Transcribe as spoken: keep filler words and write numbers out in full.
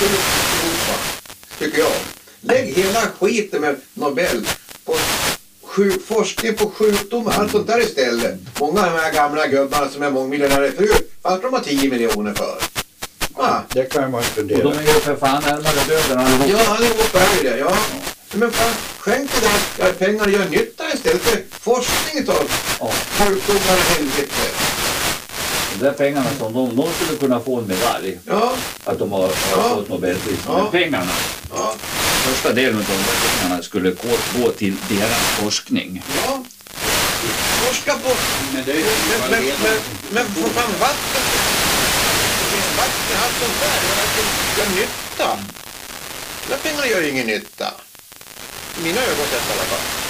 tycker jag. Lägg hela skiten med Nobel på sjuk, forskning på sjukdomar, allt sånt där istället. Många av de här gamla gubbarna som är mångmiljonärer förut, allt de har tio miljoner för. Ja, det kan man inte dela. Och de är ju för fan närmare döden allihopa. Ja, allihopa är det, ja. Men fan, skänk det där, ja, pengar gör nytta istället för forskning utav Ja. sjukdomar och helvete. De där pengarna som de, de skulle kunna få en medalj. Ja, Att de har, har Ja. fått Nobelpris. Ja. Men pengarna, ja, första delen av de där pengarna skulle gå, gå till deras forskning. ja. Forska på... Men det är ju Men, men, men, men få fram vatten. Vatten, allt sånt där. Det gör nytta. De pengarna gör ingen nytta. I mina ögon sett i alla fall.